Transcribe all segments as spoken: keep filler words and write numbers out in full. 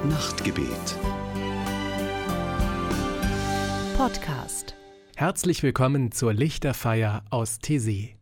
Nachtgebet. Podcast. Herzlich willkommen zur Lichterfeier aus Thésée.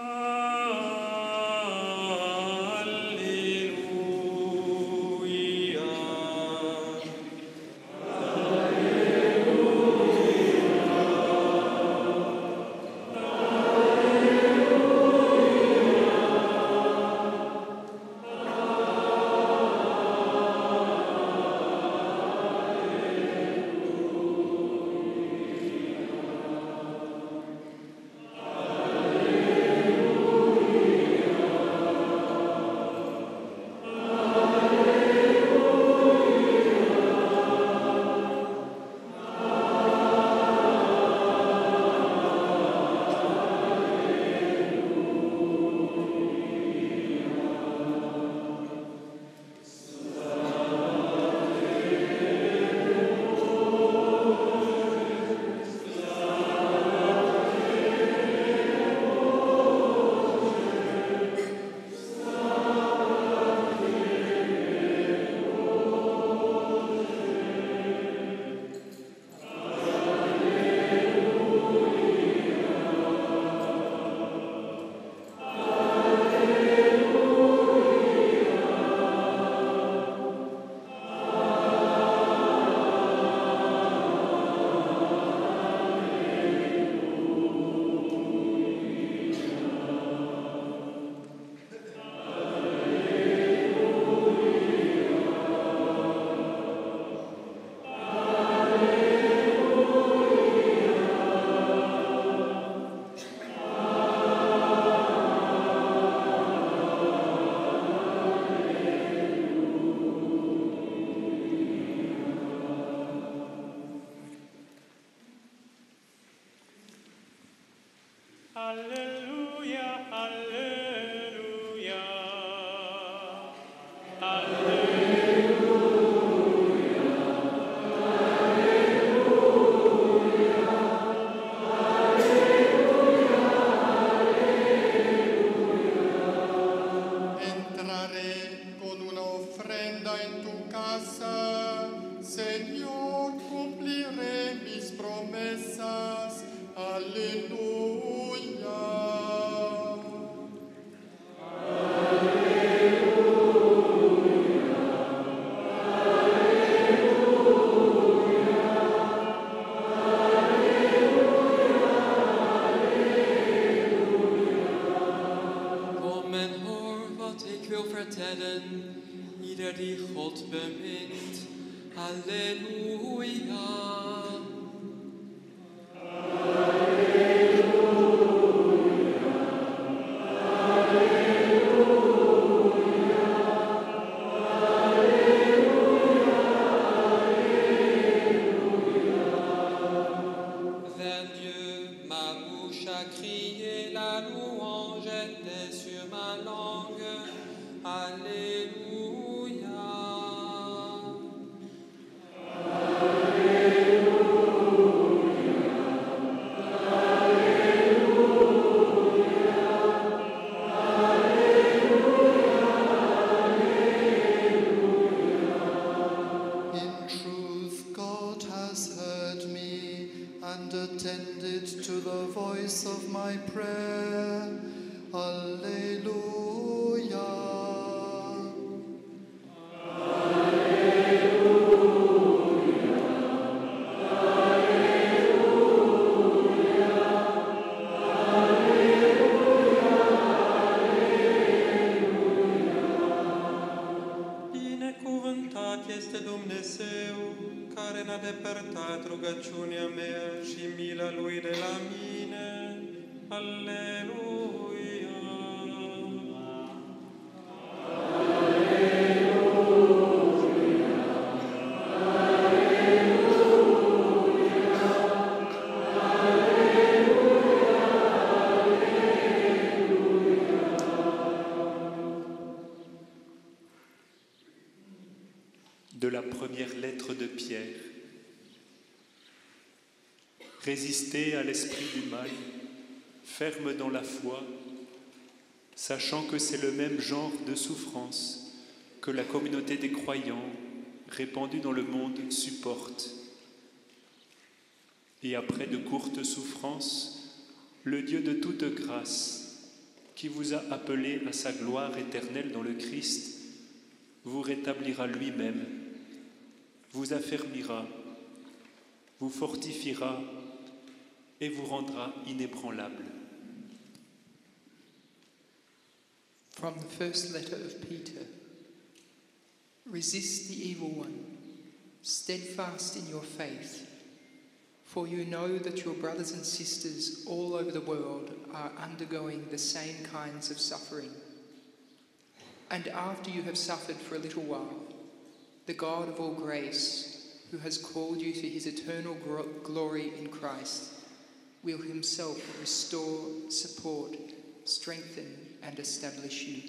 Alléluia, Alléluia, Entraré con una ofrenda en tu casa, Señor, cumpliré mis promesas. Aleluya. Kom en hoor wat ik wil vertellen, ieder die God bemint. Halleluja. Vers Dieu, ma bouche a crié la louange était sur ma langue. Alléluia. In truth, God has heard me and attended to the voice of my prayer. Alleluia. Binecuvântat este Dumnezeu, care n-a depărtat rugăciunea mea și mila Lui de la mine. Aleluia! De la première lettre de Pierre. Résistez à l'esprit du mal, ferme dans la foi, sachant que c'est le même genre de souffrance que la communauté des croyants répandue dans le monde, supporte. Et après de courtes souffrances, le Dieu de toute grâce, qui vous a appelé à sa gloire éternelle dans le Christ, vous rétablira lui-même, vous affermira, vous fortifiera et vous rendra inébranlable. From the first letter of Peter, resist the evil one, steadfast in your faith, for you know that your brothers and sisters all over the world are undergoing the same kinds of suffering. And after you have suffered for a little while, the God of all grace, who has called you to his eternal glory in Christ, will himself restore, support, strengthen and establish you.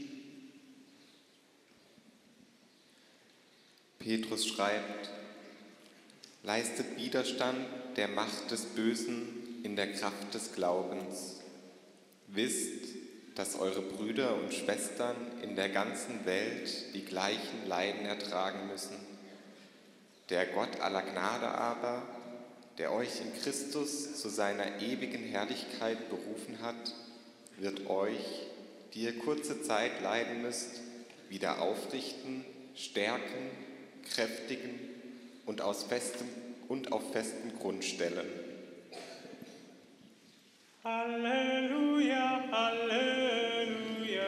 Petrus schreibt: Leistet Widerstand der Macht des Bösen in der Kraft des Glaubens. Wisst, dass eure Brüder und Schwestern in der ganzen Welt die gleichen Leiden ertragen müssen. Der Gott aller Gnade aber, der euch in Christus zu seiner ewigen Herrlichkeit berufen hat, wird euch, die ihr kurze Zeit leiden müsst, wieder aufrichten, stärken, kräftigen und, aus festem, und auf festen Grund stellen. Halleluja, Halleluja.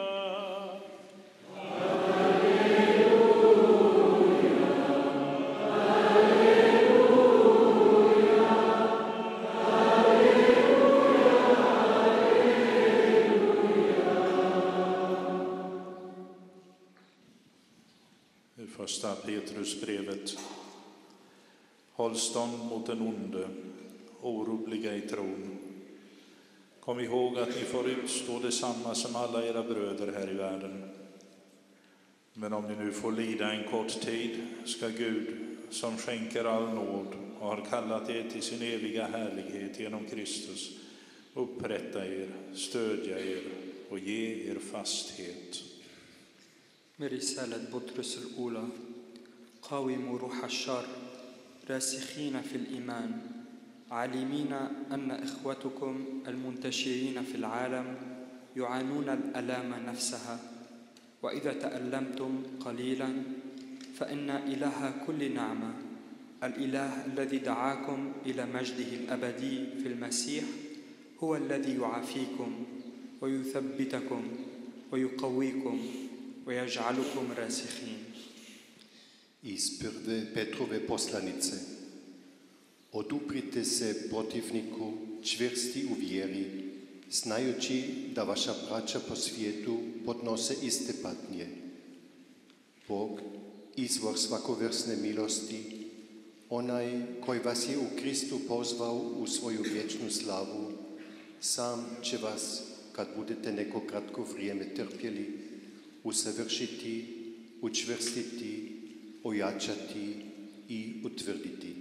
Första Petrusbrevet. Håll stånd mot den onde, orubbliga i tron. Kom ihåg att ni får utstå detsamma som alla era bröder här i världen. Men om ni nu får lida en kort tid, ska Gud, som skänker all nåd och har kallat er till sin eviga härlighet genom Kristus, upprätta er, stödja er och ge er fasthet. من رسالة بطرس الأولى قاوموا روح الشر راسخين في الإيمان عالمين أن إخوتكم المنتشرين في العالم يعانون الآلام نفسها وإذا تألمتم قليلا فإن إله كل نعمة الإله الذي دعاكم إلى مجده الأبدي في المسيح هو الذي يعافيكم ويثبتكم ويقويكم ويجعلكم راسخين. Iz prve Petrove poslanice. Oduprite se protivniku, čvrsti u vjeri, znajući da vaša braća po svijetu podnose iste patnje. Bog, izvor svakovrsne milosti, onaj koji vas je u Kristu pozvao u svoju vječnu slavu, sam će vas, kad budete neko kratko vrijeme trpjeli, usavršiti, učvrstiti, ojačati i utvrditi.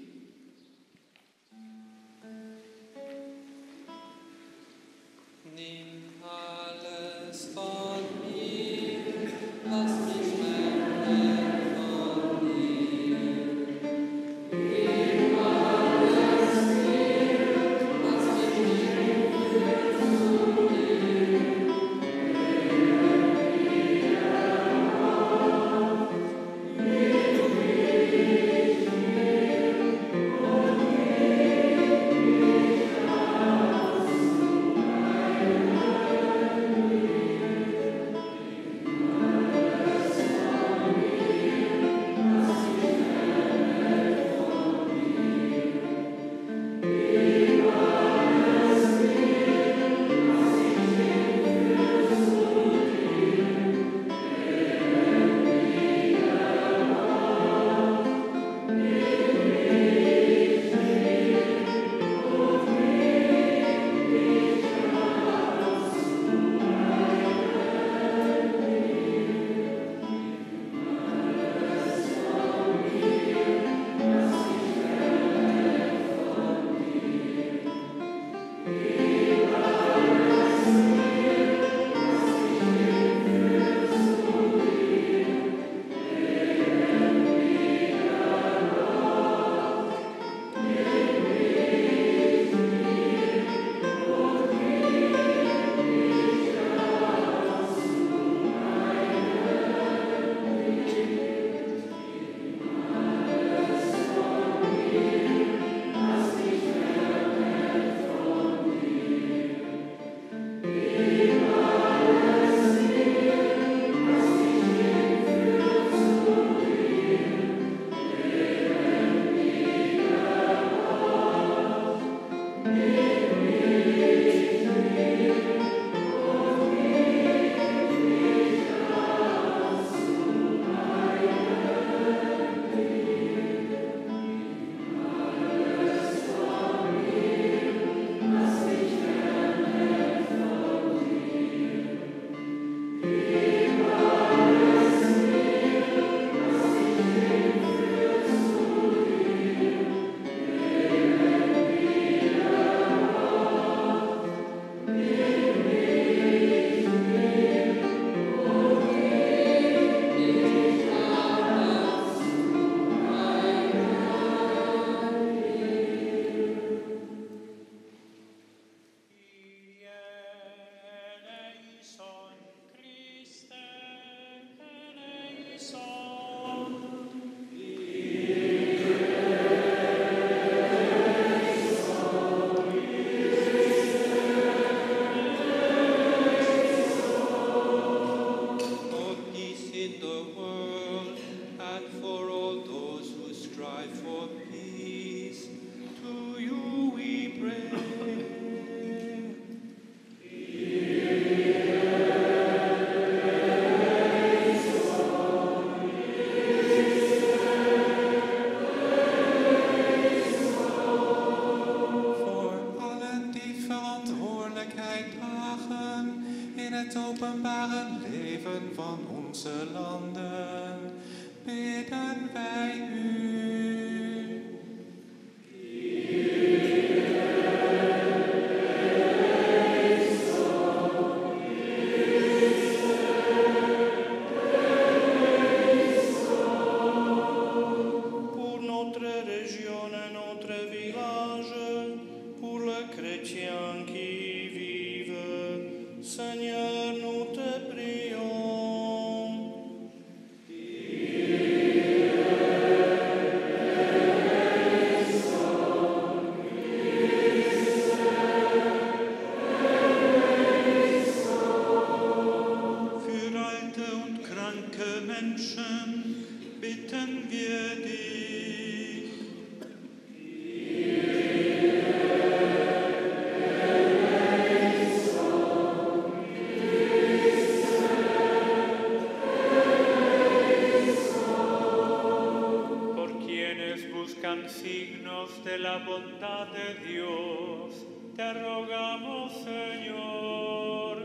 Nimm alles von mir, was mich wegnet von dir. Nimm alles mir, was mich wegnet von dir. van onze landen, bidden wij u. Signos de la bondad de Dios, te rogamos, Señor.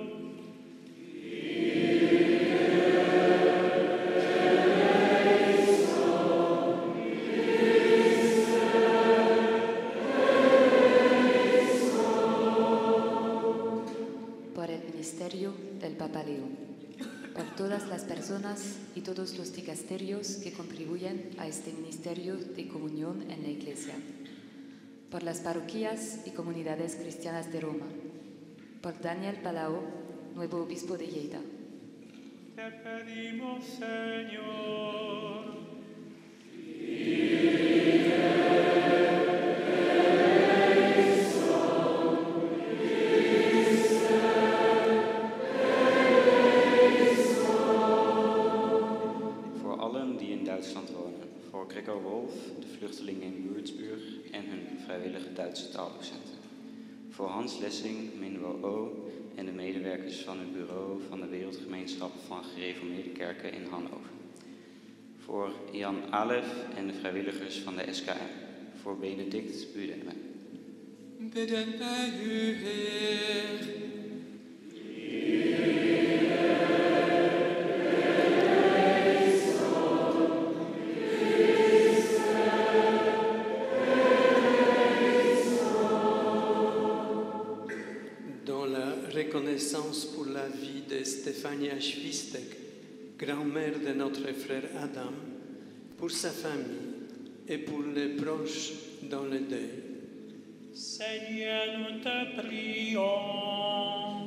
Por el ministerio del Papa Leo, por todas las personas y todos los dicasterios que contribuyen a este ministerio de comunión en la Iglesia, por las parroquias y comunidades cristianas de Roma, por Daniel Palau, nuevo obispo de Lleida. Te pedimos, Señor. Duitsland wonen, voor Gregor Wolf, de vluchtelingen in Würzburg en hun vrijwillige Duitse taaldocenten. Voor Hans Lessing, Minwo O en de medewerkers van het bureau van de Wereldgemeenschap van Gereformeerde Kerken in Hannover. Voor Jan Alef en de vrijwilligers van de S K M. Voor Benedict Budeme. Bidden wij u, Heer. Reconnaissance pour la vie de Stefania Schwistek, grand-mère de notre frère Adam, pour sa famille et pour les proches dans le deuil. Seigneur, nous te prions.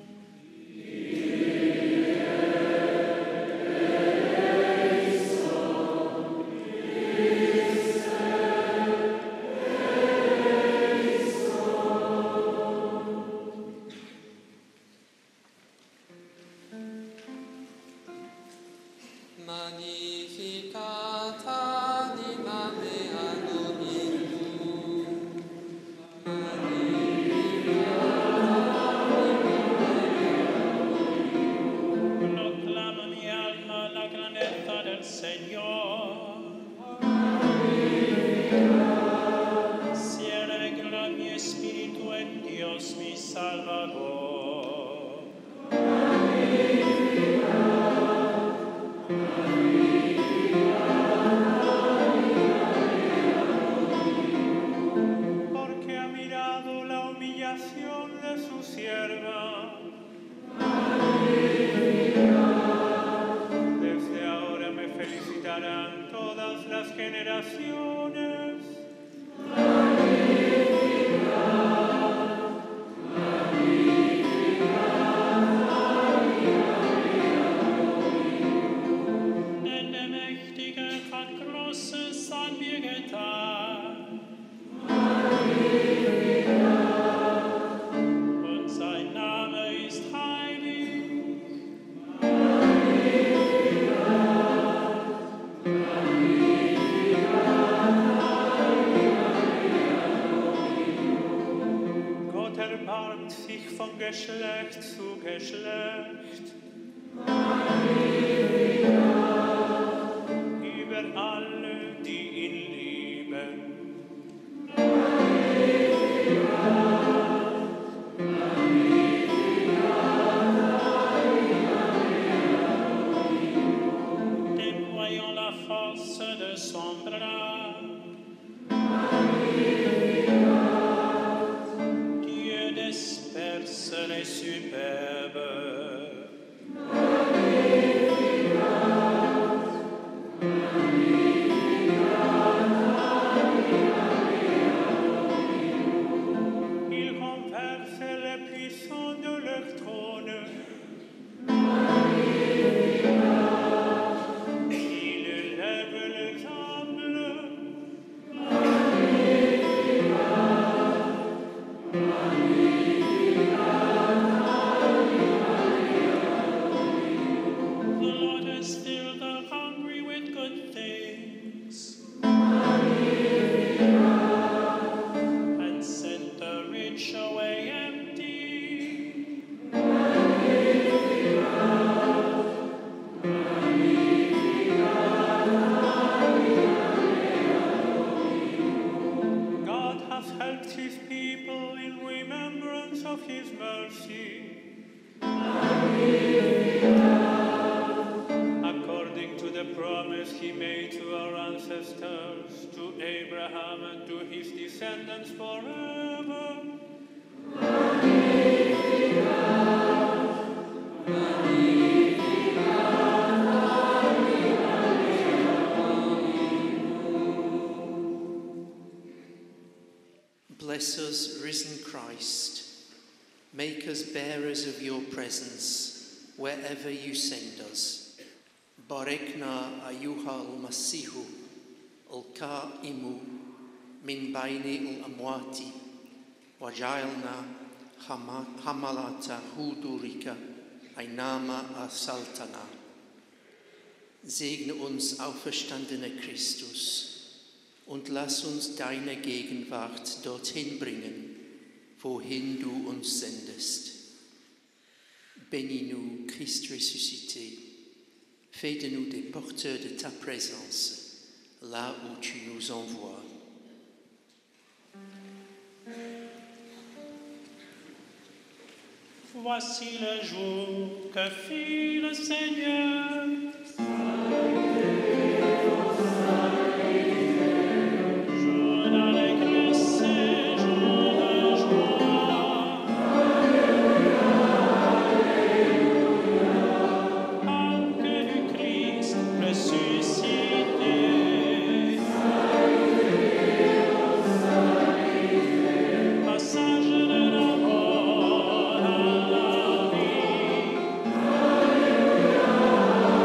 Geschlecht zu Geschlecht, über alle, die ihn lieben. très superbe. Il renverse les puissants de leur trône. Il élève les humbles. The Lord has filled the hungry with good things and sent the rich away empty. God hath helped his people in remembrance of his mercy, according to the promise he made to our ancestors, to Abraham and to his descendants forever. Bless us, risen Christ. Make us bearers of your presence wherever you send us. Barekna ayuha al-Masihu al-Qa'imu min bayni al-amwati wajalna hamalata hudurika aynama asaltana. Segne uns, auferstandener Christus, und lass uns deine Gegenwart dorthin bringen, wohin du uns sendest. Bénis-nous, Christ ressuscité. Fais de nous des porteurs de ta présence, là où tu nous envoies. Voici le jour que fit le Seigneur. Jour d'allégresse et jour de joie. Arc du Christ ressuscité. Passage de la mort à la vie.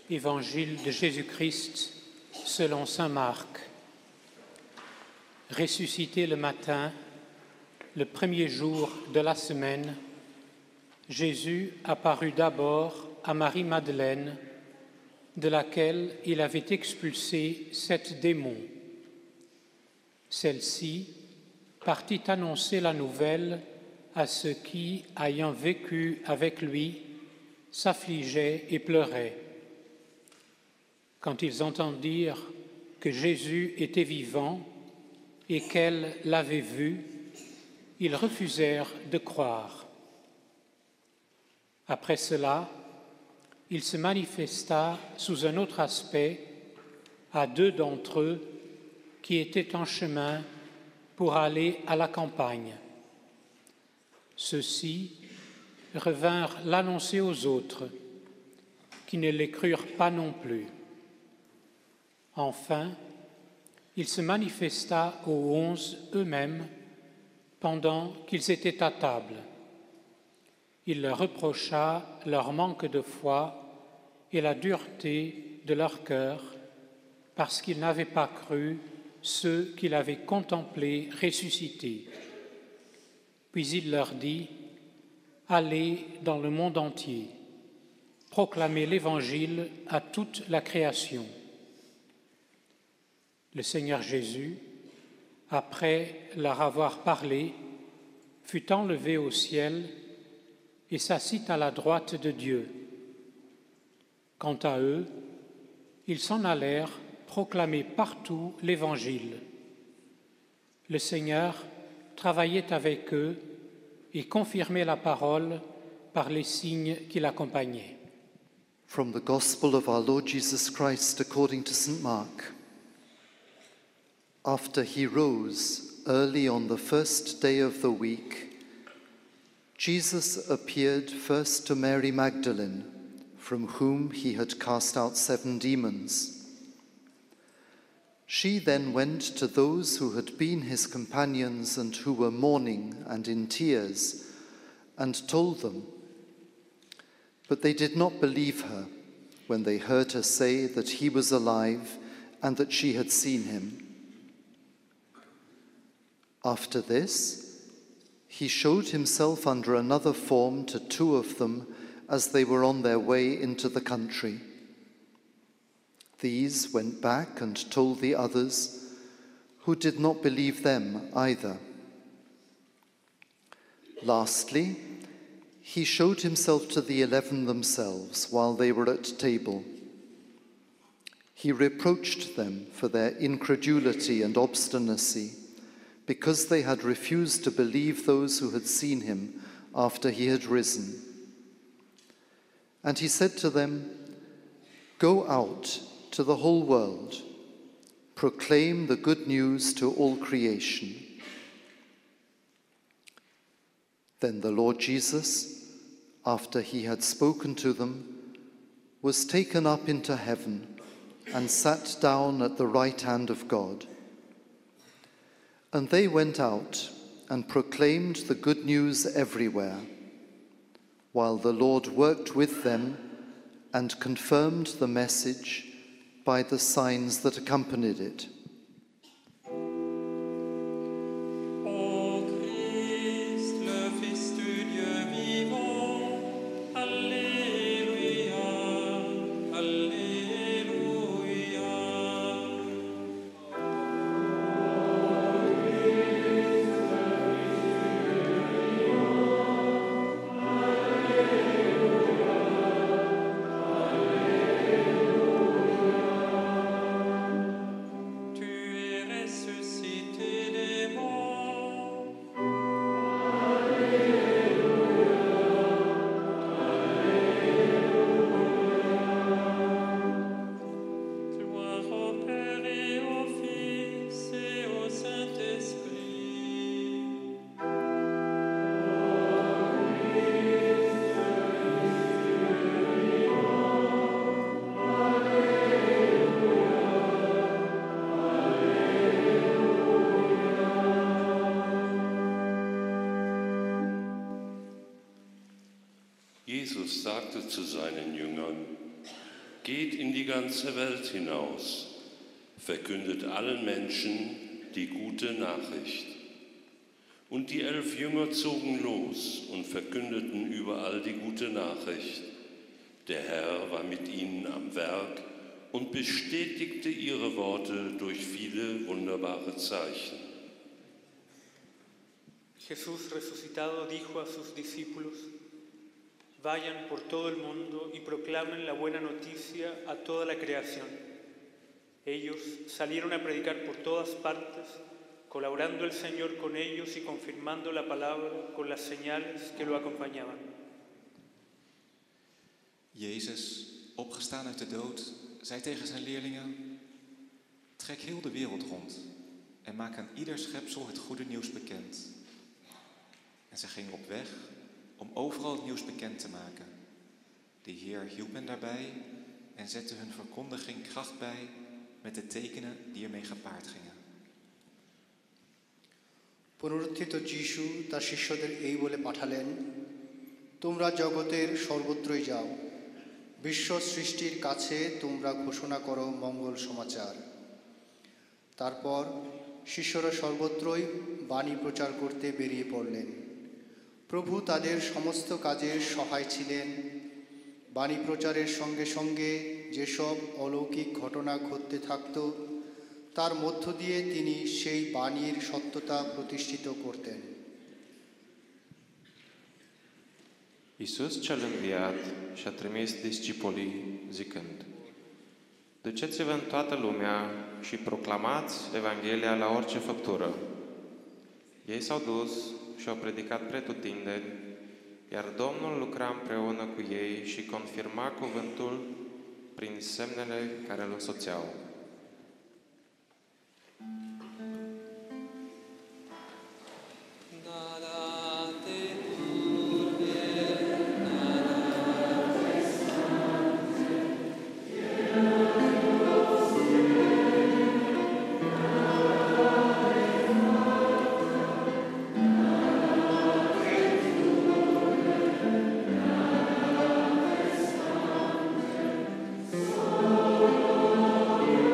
Évangile de Jésus-Christ selon saint Marc. Ressuscité le matin, le premier jour de la semaine, Jésus apparut d'abord à Marie-Madeleine, de laquelle il avait expulsé sept démons. Celle-ci partit annoncer la nouvelle à ceux qui, ayant vécu avec lui, s'affligeaient et pleuraient. Quand ils entendirent que Jésus était vivant et qu'elle l'avait vu, ils refusèrent de croire. Après cela, il se manifesta sous un autre aspect à deux d'entre eux qui étaient en chemin pour aller à la campagne. Ceux-ci revinrent l'annoncer aux autres, qui ne les crurent pas non plus. Enfin, il se manifesta aux onze eux-mêmes pendant qu'ils étaient à table. Il leur reprocha leur manque de foi et la dureté de leur cœur, parce qu'ils n'avaient pas cru ceux qu'il avait contemplés ressuscités. Puis il leur dit : « Allez dans le monde entier, proclamez l'Évangile à toute la création. » Le Seigneur Jésus, après leur avoir parlé, fut enlevé au ciel et s'assit à la droite de Dieu. Quant à eux, ils s'en allèrent proclamer partout l'Évangile. Le Seigneur travaillait avec eux et confirmait la parole par les signes qui l'accompagnaient. From the Gospel of our Lord Jesus Christ according to Saint Mark. After he rose early on the first day of the week, Jesus appeared first to Mary Magdalene, from whom he had cast out seven demons. She then went to those who had been his companions and who were mourning and in tears, and told them. But they did not believe her when they heard her say that he was alive and that she had seen him. After this, he showed himself under another form to two of them as they were on their way into the country. These went back and told the others, who did not believe them either. Lastly, he showed himself to the eleven themselves while they were at table. He reproached them for their incredulity and obstinacy, because they had refused to believe those who had seen him after he had risen. And he said to them, "Go out to the whole world, proclaim the good news to all creation." Then the Lord Jesus, after he had spoken to them, was taken up into heaven and sat down at the right hand of God. And they went out and proclaimed the good news everywhere, while the Lord worked with them and confirmed the message by the signs that accompanied it. Jesus sagte zu seinen Jüngern: Geht in die ganze Welt hinaus, verkündet allen Menschen die gute Nachricht. Und die elf Jünger zogen los und verkündeten überall die gute Nachricht. Der Herr war mit ihnen am Werk und bestätigte ihre Worte durch viele wunderbare Zeichen. Jesús resucitado dijo a sus discípulos: vayan por todo el mundo y proclamen la buena noticia a toda la creación. Ellos salieron a predicar por todas partes, colaborando el Señor con ellos y confirmando la palabra con las señales que lo acompañaban. Jezus, opgestaan uit de dood, zei tegen zijn leerlingen: trek heel de wereld rond en maak aan ieder schepsel het goede nieuws bekend. En ze gingen op weg om overal het nieuws bekend te maken. De Heer hielp hen daarbij en zette hun verkondiging kracht bij met de tekenen die ermee gepaard gingen. পুনরুত্থিত যিশু তার শিষ্যদের এই বলে পাঠালেন: তোমরা জগতের সর্বত্রই যাও, বিশ্ব সৃষ্টির কাছে তোমরা ঘোষণা করো মঙ্গল সমাচার। তারপর শিষ্যরা সর্বত্রই বাণী প্রচার করতে বেরিয়ে পড়লেন। প্রভু তাদের সমস্ত কাজে সহায় ছিলেন। বাণী প্রচারের সঙ্গে সঙ্গে যেসব অলৌকিক ঘটনা ঘটতে থাকত, তার মধ্য দিয়ে তিনি সেই বাণীর সত্যতা প্রতিষ্ঠিত করতেন। Iisus cel înviat și-a trimis discipolii zicând: duceți-vă în toată lumea și proclamați Evanghelia la orice făptură. Ei s-au dus și au predicat pretutindeni, iar Domnul lucra împreună cu ei și confirma cuvântul prin semnele care îl însoțeau. Oh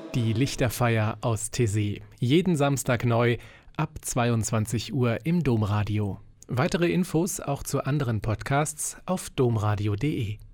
Die Lichterfeier aus Taizé. Jeden Samstag neu ab zweiundzwanzig Uhr im Domradio. Weitere Infos auch zu anderen Podcasts auf domradio punkt de.